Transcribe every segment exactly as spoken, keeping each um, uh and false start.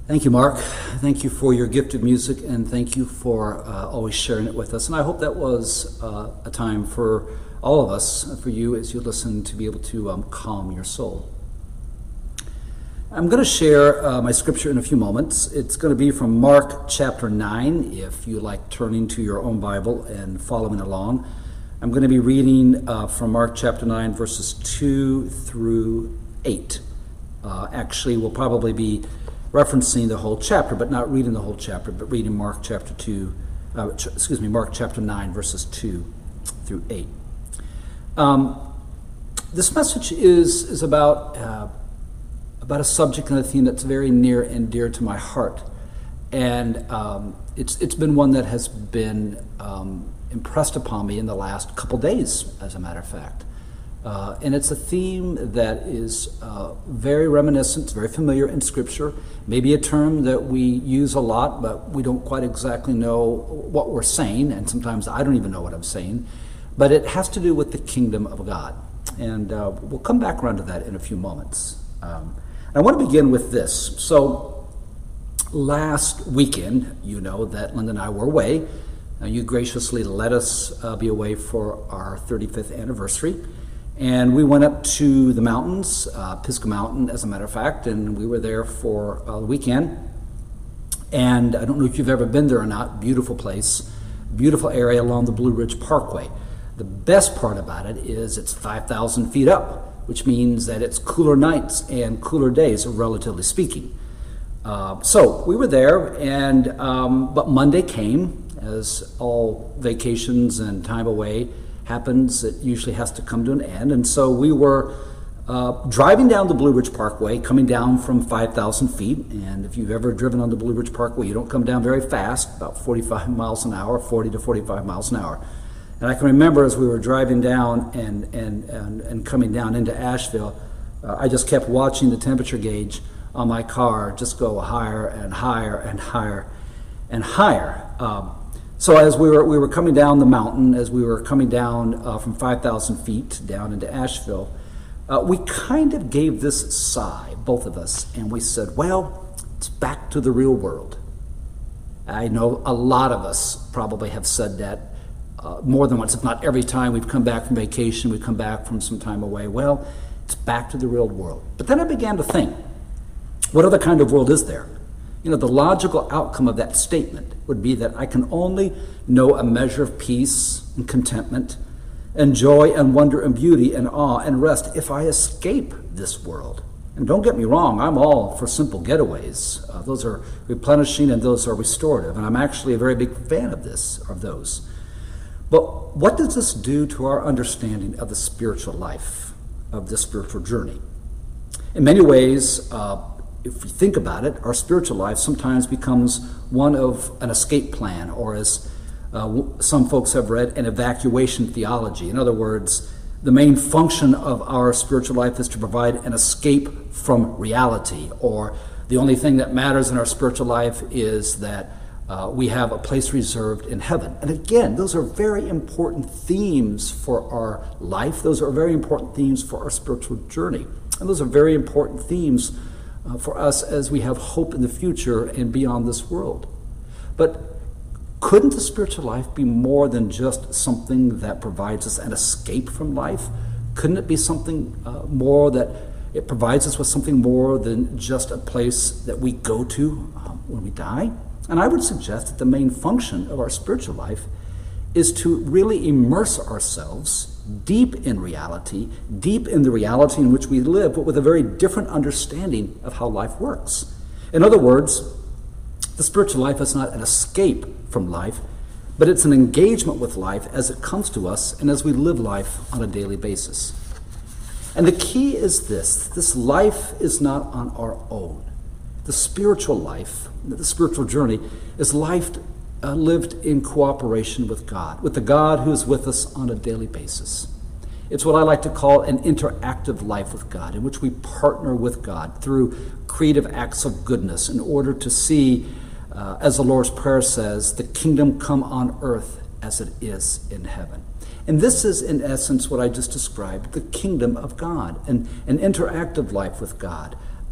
Thank you, Mark. Thank you for your gift of music, and thank you for uh, always sharing it with us. And I hope that was uh, a time for all of us, for you as you listen, to be able to um, calm your soul. I'm going to share uh, my scripture in a few moments. It's going to be from Mark chapter nine, if you like turning to your own Bible and following along. I'm going to be reading uh, from Mark chapter nine, verses two through eight. Uh, actually, we'll probably be referencing the whole chapter, but not reading the whole chapter, but reading Mark chapter two, uh, ch- excuse me, Mark chapter nine, verses two through eight. Um, this message is is about uh, about a subject and a theme that's very near and dear to my heart, and um, it's it's been one that has been um, impressed upon me in the last couple days, as a matter of fact. Uh, and it's a theme that is uh, very reminiscent, very familiar in Scripture, maybe a term that we use a lot, but we don't quite exactly know what we're saying, and sometimes I don't even know what I'm saying, but it has to do with the kingdom of God. And uh, we'll come back around to that in a few moments. Um, I want to begin with this. So last weekend, you know that Linda and I were away. Uh, you graciously let us uh, be away for our thirty-fifth anniversary. And we went up to the mountains, uh, Pisgah Mountain, as a matter of fact, and we were there for uh, the weekend. And I don't know if you've ever been there or not. Beautiful place, beautiful area along the Blue Ridge Parkway. The best part about it is it's five thousand feet up, which means that it's cooler nights and cooler days, relatively speaking. Uh, so we were there, and um, but Monday came, as all vacations and time away happens. It usually has to come to an end. And so we were uh, driving down the Blue Ridge Parkway, coming down from five thousand feet. And if you've ever driven on the Blue Ridge Parkway, you don't come down very fast, about forty-five miles an hour, forty to forty-five miles an hour. And I can remember as we were driving down and, and, and, and coming down into Asheville, uh, I just kept watching the temperature gauge on my car just go higher and higher and higher and higher. Um, So as we were we were coming down the mountain, as we were coming down uh, from five thousand feet down into Asheville, uh, we kind of gave this sigh, both of us, and we said, well, it's back to the real world. I know a lot of us probably have said that uh, more than once, if not every time we've come back from vacation, we come back from some time away. Well, it's back to the real world. But then I began to think, what other kind of world is there? You know, the logical outcome of that statement would be that I can only know a measure of peace and contentment and joy and wonder and beauty and awe and rest if I escape this world. And don't get me wrong, I'm all for simple getaways. Uh, those are replenishing and those are restorative, and I'm actually a very big fan of this, of those. But what does this do to our understanding of the spiritual life, of the spiritual journey? In many ways, uh, if we think about it, our spiritual life sometimes becomes one of an escape plan, or as uh, some folks have read, an evacuation theology. In other words, the main function of our spiritual life is to provide an escape from reality, or the only thing that matters in our spiritual life is that uh, we have a place reserved in heaven. And again, those are very important themes for our life. Those are very important themes for our spiritual journey. And those are very important themes Uh, for us as we have hope in the future and beyond this world. But couldn't the spiritual life be more than just something that provides us an escape from life? Couldn't it be something uh, more that it provides us with something more than just a place that we go to um, when we die? And I would suggest that the main function of our spiritual life is to really immerse ourselves deep in reality, deep in the reality in which we live, but with a very different understanding of how life works. In other words, the spiritual life is not an escape from life, but it's an engagement with life as it comes to us and as we live life on a daily basis. And the key is this: this life is not on our own. The spiritual life, the spiritual journey, is life Uh, lived in cooperation with God, with the God who is with us on a daily basis. It's what I like to call an interactive life with God, in which we partner with God through creative acts of goodness in order to see, uh, as the Lord's Prayer says, the kingdom come on earth as it is in heaven. And this is, in essence, what I just described, the kingdom of God, and an interactive life with God,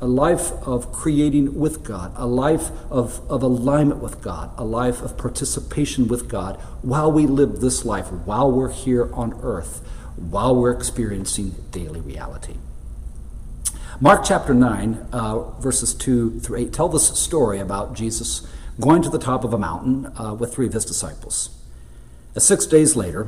a life of creating with God, a life of, of alignment with God, a life of participation with God while we live this life, while we're here on earth, while we're experiencing daily reality. Mark chapter nine, uh, verses two through eight, tell this story about Jesus going to the top of a mountain uh, with three of his disciples. Uh, six days later,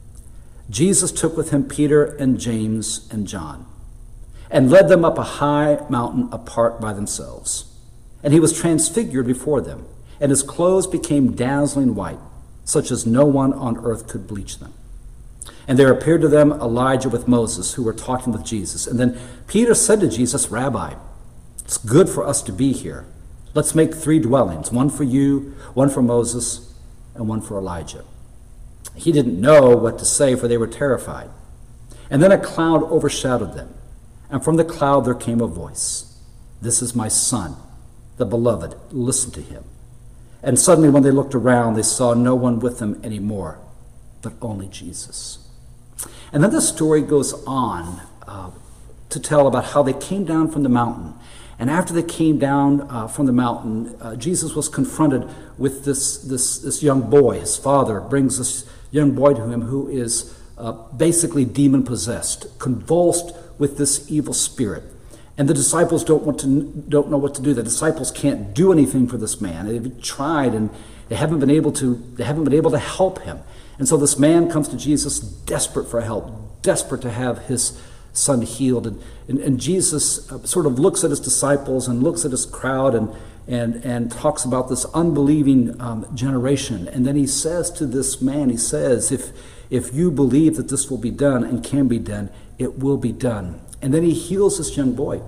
Jesus took with him Peter and James and John, and led them up a high mountain apart by themselves. And he was transfigured before them, and his clothes became dazzling white, such as no one on earth could bleach them. And there appeared to them Elijah with Moses, who were talking with Jesus. And then Peter said to Jesus, "Rabbi, it's good for us to be here. Let's make three dwellings, one for you, one for Moses, and one for Elijah." He didn't know what to say, for they were terrified. And then a cloud overshadowed them. And from the cloud there came a voice, "This is my son, the beloved. Listen to him." And suddenly when they looked around, they saw no one with them anymore, but only Jesus. And then the story goes on uh, to tell about how they came down from the mountain. And after they came down uh, from the mountain, uh, Jesus was confronted with this, this, this young boy. His father brings this young boy to him who is uh, basically demon-possessed, convulsed with this evil spirit. And the disciples don't want to don't know what to do. The disciples can't do anything for this man. They've tried and they haven't been able to they haven't been able to help him. And so this man comes to Jesus desperate for help, desperate to have his son healed. And, and, and Jesus sort of looks at his disciples and looks at his crowd and and and talks about this unbelieving um, generation. And then he says to this man, he says, if if you believe that this will be done and can be done, it will be done. And then he heals this young boy.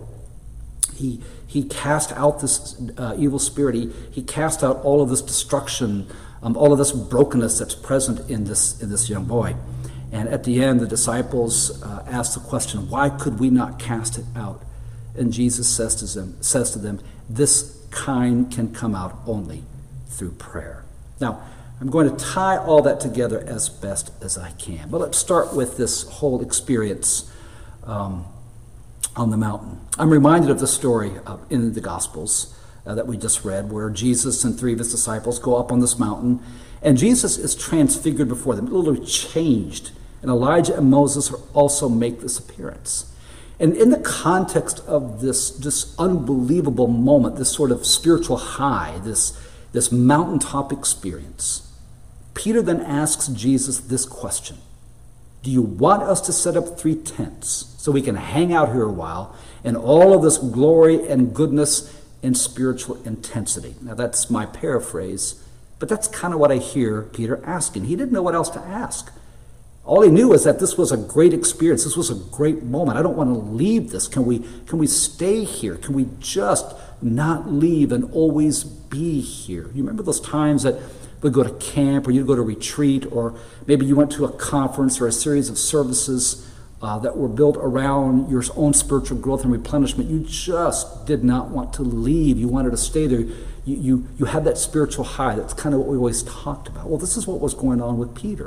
He he cast out this uh, evil spirit. He, he cast out all of this destruction, um, all of this brokenness that's present in this in this young boy. And at the end, the disciples uh, ask the question, "Why could we not cast it out?" And Jesus says to them, says to them, "This kind can come out only through prayer." Now, I'm going to tie all that together as best as I can. But let's start with this whole experience um, on the mountain. I'm reminded of the story uh, in the Gospels uh, that we just read, where Jesus and three of his disciples go up on this mountain, and Jesus is transfigured before them, literally changed. And Elijah and Moses also make this appearance. And in the context of this, this unbelievable moment, this sort of spiritual high, this, this mountaintop experience, Peter then asks Jesus this question: "Do you want us to set up three tents so we can hang out here a while in all of this glory and goodness and spiritual intensity?" Now that's my paraphrase, but that's kind of what I hear Peter asking. He didn't know what else to ask. All he knew was that this was a great experience. This was a great moment. I don't want to leave this. Can we, can we stay here? Can we just not leave and always be here? You remember those times that we'd go to camp, or you'd go to retreat, or maybe you went to a conference or a series of services uh, that were built around your own spiritual growth and replenishment. You just did not want to leave. You wanted to stay there. You, you, you had that spiritual high. That's kind of what we always talked about. Well, this is what was going on with Peter.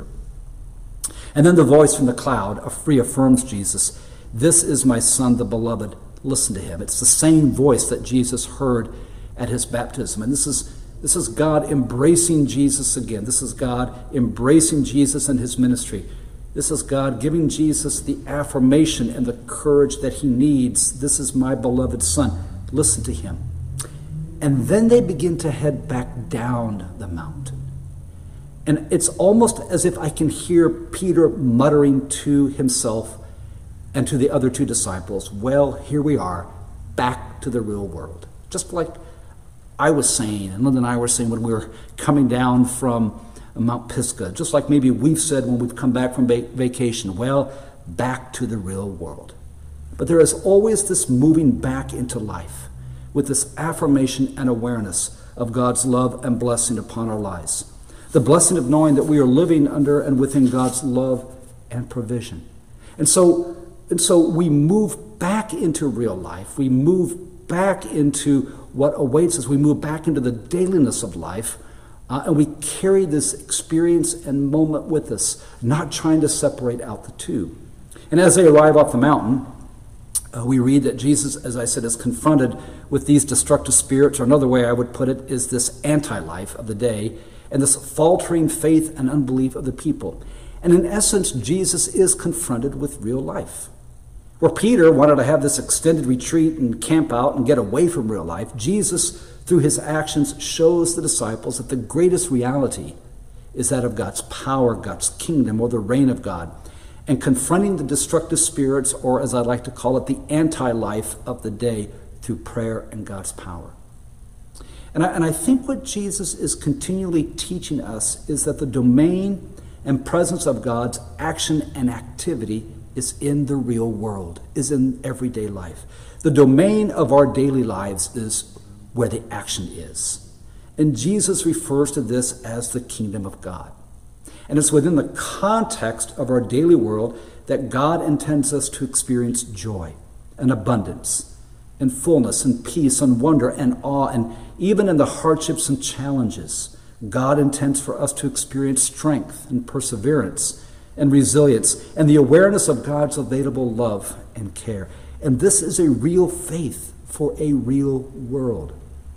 And then the voice from the cloud reaffirms Jesus. "This is my son, the beloved. Listen to him." It's the same voice that Jesus heard at his baptism. And this is this is God embracing Jesus again. This is God embracing Jesus and his ministry. This is God giving Jesus the affirmation and the courage that he needs. "This is my beloved son. Listen to him." And then they begin to head back down the mountain. And it's almost as if I can hear Peter muttering to himself and to the other two disciples, "Well, here we are, back to the real world." Just like I was saying, and Linda and I were saying when we were coming down from Mount Pisgah, just like maybe we've said when we've come back from va- vacation, well, back to the real world. But there is always this moving back into life with this affirmation and awareness of God's love and blessing upon our lives. The blessing of knowing that we are living under and within God's love and provision. And so, and so we move back into real life. We move back into what awaits us. We move back into the dailiness of life. Uh, and we carry this experience and moment with us, not trying to separate out the two. And as they arrive off the mountain, Uh, we read that Jesus, as I said, is confronted with these destructive spirits, or another way I would put it is this anti-life of the day, and this faltering faith and unbelief of the people. And in essence, Jesus is confronted with real life. Where Peter wanted to have this extended retreat and camp out and get away from real life, Jesus, through his actions, shows the disciples that the greatest reality is that of God's power, God's kingdom, or the reign of God, and confronting the destructive spirits, or as I like to call it, the anti-life of the day, through prayer and God's power. And I, and I think what Jesus is continually teaching us is that the domain and presence of God's action and activity is in the real world, is in everyday life. The domain of our daily lives is where the action is. And Jesus refers to this as the kingdom of God. And it's within the context of our daily world that God intends us to experience joy and abundance and fullness and peace and wonder and awe. And even in the hardships and challenges, God intends for us to experience strength and perseverance and resilience and the awareness of God's available love and care. And this is a real faith for a real world.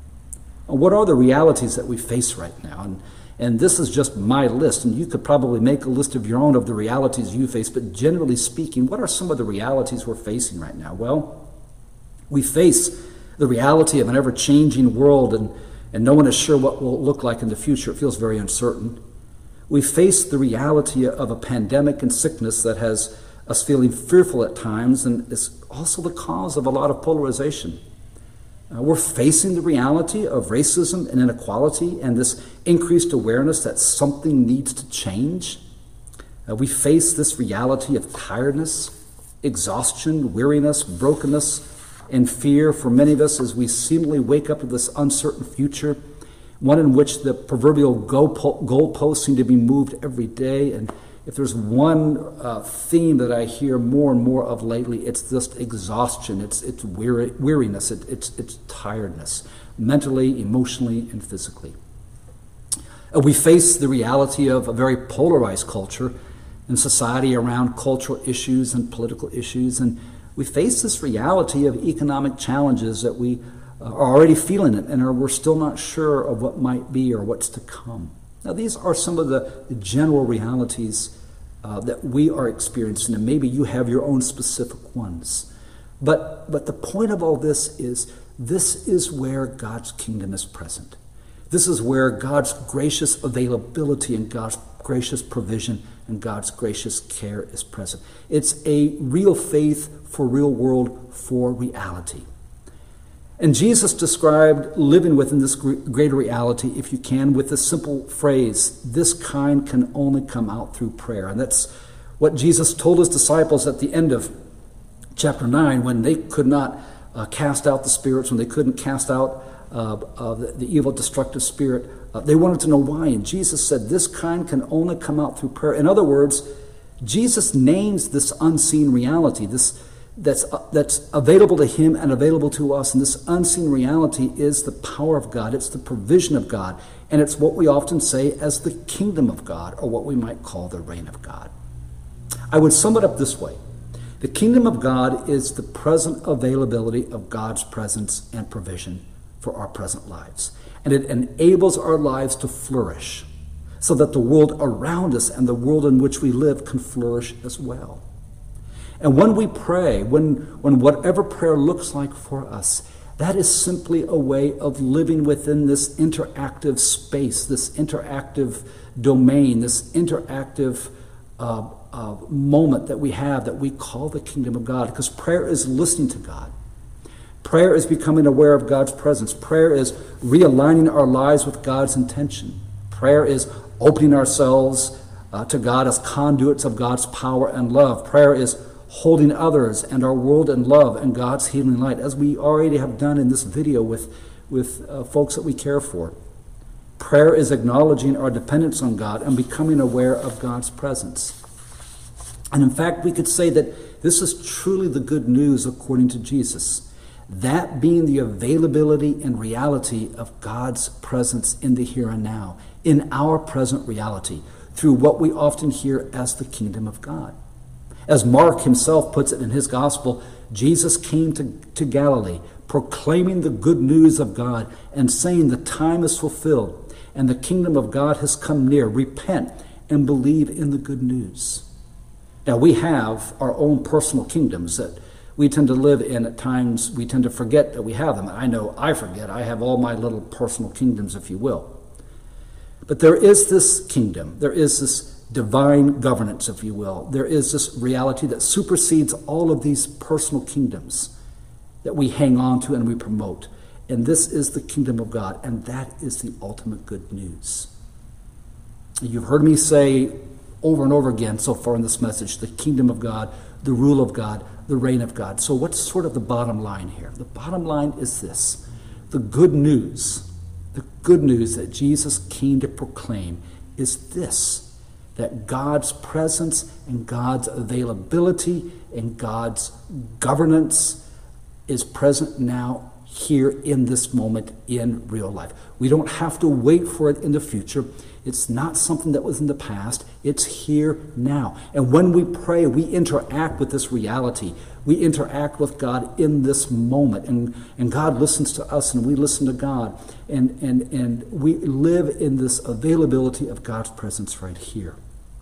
What are the realities that we face right now? And, and this is just my list, and you could probably make a list of your own of the realities you face, but generally speaking, what are some of the realities we're facing right now? Well, we face the reality of an ever-changing world, and, and no one is sure what will look like in the future. It feels very uncertain. We face the reality of a pandemic and sickness that has us feeling fearful at times, and is also the cause of a lot of polarization. Uh, we're facing the reality of racism and inequality and this increased awareness that something needs to change. Uh, we face this reality of tiredness, exhaustion, weariness, brokenness, and fear for many of us as we seemingly wake up to this uncertain future, one in which the proverbial goalposts seem to be moved every day. And if there's one uh, theme that I hear more and more of lately, it's just exhaustion, it's it's weary, weariness, it, it's it's tiredness, mentally, emotionally, and physically. Uh, we face the reality of a very polarized culture and society around cultural issues and political issues, and we face this reality of economic challenges that we uh, are already feeling it, and are, we're still not sure of what might be or what's to come. Now, these are some of the, the general realities uh, that we are experiencing, and maybe you have your own specific ones. But, but the point of all this is, this is where God's kingdom is present. This is where God's gracious availability and God's gracious provision and God's gracious care is present. It's a real faith for real world, for reality. And Jesus described living within this greater reality, if you can, with this simple phrase, this kind can only come out through prayer. And that's what Jesus told his disciples at the end of chapter nine, when they could not uh, cast out the spirits, when they couldn't cast out uh, uh, the, the evil, destructive spirit. Uh, they wanted to know why. And Jesus said, this kind can only come out through prayer. In other words, Jesus names this unseen reality, this That's, uh, that's available to him and available to us. And this unseen reality is the power of God. It's the provision of God. And it's what we often say as the kingdom of God, or what we might call the reign of God. I would sum it up this way. The kingdom of God is the present availability of God's presence and provision for our present lives. And it enables our lives to flourish so that the world around us and the world in which we live can flourish as well. And when we pray, when, when whatever prayer looks like for us, that is simply a way of living within this interactive space, this interactive domain, this interactive uh, uh, moment that we have that we call the kingdom of God. Because prayer is listening to God. Prayer is becoming aware of God's presence. Prayer is realigning our lives with God's intention. Prayer is opening ourselves uh, to God as conduits of God's power and love. Prayer is holding others and our world in love and God's healing light, as we already have done in this video with, with uh, folks that we care for. Prayer is acknowledging our dependence on God and becoming aware of God's presence. And in fact, we could say that this is truly the good news according to Jesus. That being the availability and reality of God's presence in the here and now, in our present reality, through what we often hear as the kingdom of God. As Mark himself puts it in his gospel, Jesus came to, to Galilee, proclaiming the good news of God and saying the time is fulfilled and the kingdom of God has come near. Repent and believe in the good news. Now, we have our own personal kingdoms that we tend to live in. At times, we tend to forget that we have them. I know I forget. I have all my little personal kingdoms, if you will. But there is this kingdom. There is this divine governance, if you will. There is this reality that supersedes all of these personal kingdoms that we hang on to and we promote. And this is the kingdom of God, and that is the ultimate good news. You've heard me say over and over again so far in this message, the kingdom of God, the rule of God, the reign of God. So what's sort of the bottom line here? The bottom line is this: the good news, the good news that Jesus came to proclaim is this, that God's presence and God's availability and God's governance is present now, here in this moment, in real life. We don't have to wait for it in the future. It's not something that was in the past. It's here now. And when we pray, we interact with this reality. We interact with God in this moment. And, and God listens to us and we listen to God. And, and, and we live in this availability of God's presence right here.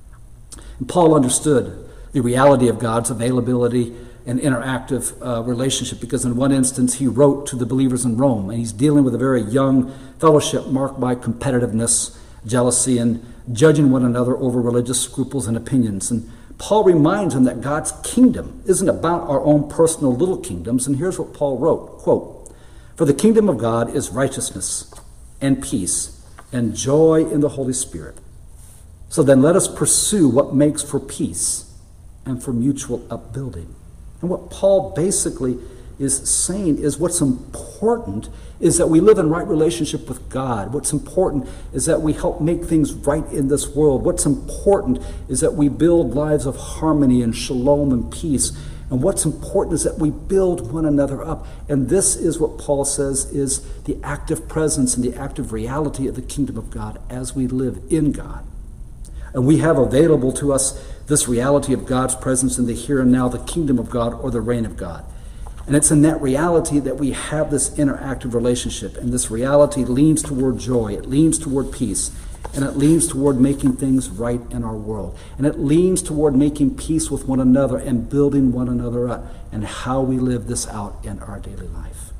And Paul understood the reality of God's availability and interactive uh, relationship, because in one instance he wrote to the believers in Rome, and he's dealing with a very young fellowship marked by competitiveness, jealousy, and judging one another over religious scruples and opinions. And Paul reminds them that God's kingdom isn't about our own personal little kingdoms. And here's what Paul wrote, quote, "For the kingdom of God is righteousness and peace and joy in the Holy Spirit. So then let us pursue what makes for peace and for mutual upbuilding." And what Paul basically is saying is what's important is that we live in right relationship with God. What's important is that we help make things right in this world. What's important is that we build lives of harmony and shalom and peace. And what's important is that we build one another up. And this is what Paul says is the active presence and the active reality of the kingdom of God as we live in God. And we have available to us this reality of God's presence in the here and now, the kingdom of God or the reign of God. And it's in that reality that we have this interactive relationship. And this reality leans toward joy. It leans toward peace. And it leans toward making things right in our world. And it leans toward making peace with one another and building one another up, and how we live this out in our daily life.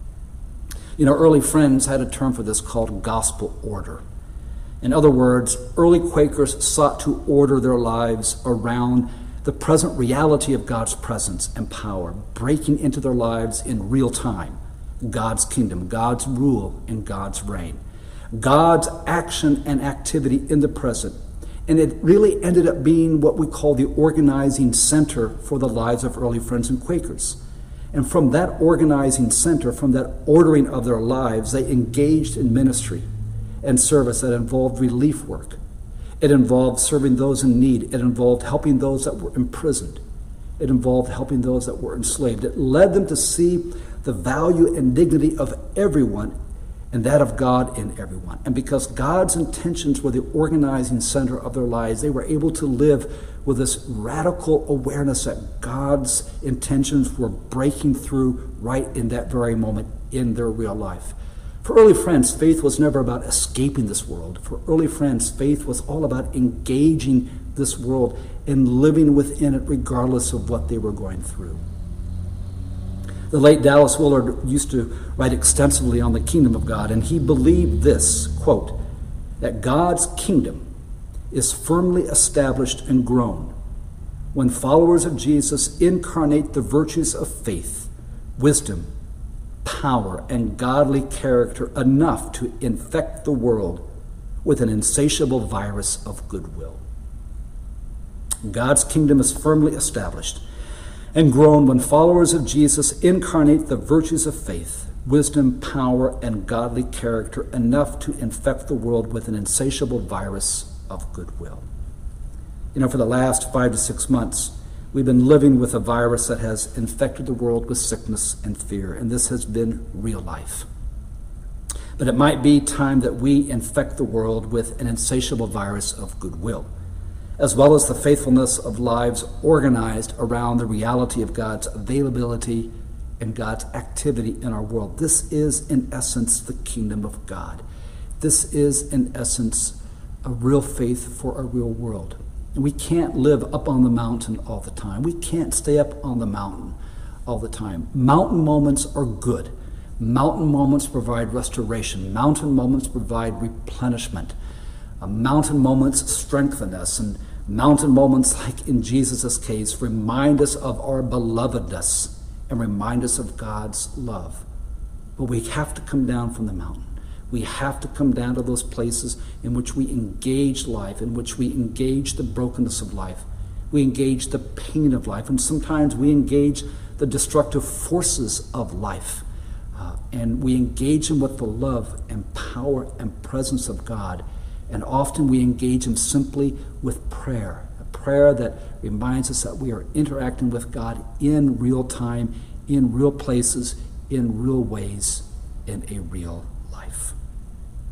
You know, early friends had a term for this called gospel order. In other words, early Quakers sought to order their lives around the present reality of God's presence and power, breaking into their lives in real time. God's kingdom, God's rule, and God's reign. God's action and activity in the present. And it really ended up being what we call the organizing center for the lives of early Friends and Quakers. And from that organizing center, from that ordering of their lives, they engaged in ministry and service that involved relief work. It involved serving those in need. It involved helping those that were imprisoned. It involved helping those that were enslaved. It led them to see the value and dignity of everyone and that of God in everyone. And because God's intentions were the organizing center of their lives, they were able to live with this radical awareness that God's intentions were breaking through right in that very moment in their real life. For early friends, faith was never about escaping this world. For early friends, faith was all about engaging this world and living within it regardless of what they were going through. The late Dallas Willard used to write extensively on the kingdom of God, and he believed this, quote, that God's kingdom is firmly established and grown when followers of Jesus incarnate the virtues of faith, wisdom, power, and godly character enough to infect the world with an insatiable virus of goodwill. God's kingdom is firmly established and grown when followers of Jesus incarnate the virtues of faith, wisdom, power, and godly character enough to infect the world with an insatiable virus of goodwill. You know, for the last five to six months, we've been living with a virus that has infected the world with sickness and fear, and this has been real life. But it might be time that we infect the world with an insatiable virus of goodwill. as well as the faithfulness of lives organized around the reality of God's availability and God's activity in our world. This is, in essence, the kingdom of God. This is, in essence, a real faith for a real world. And we can't live up on the mountain all the time. We can't stay up on the mountain all the time. Mountain moments are good. Mountain moments provide restoration. Mountain moments provide replenishment. Uh, mountain moments strengthen us. And mountain moments, like in Jesus' case, remind us of our belovedness and remind us of God's love. But we have to come down from the mountain. We have to come down to those places in which we engage life, in which we engage the brokenness of life. We engage the pain of life, and sometimes we engage the destructive forces of life. Uh, and we engage them with the love and power and presence of God. And often we engage them simply with prayer, a prayer that reminds us that we are interacting with God in real time, in real places, in real ways, in a real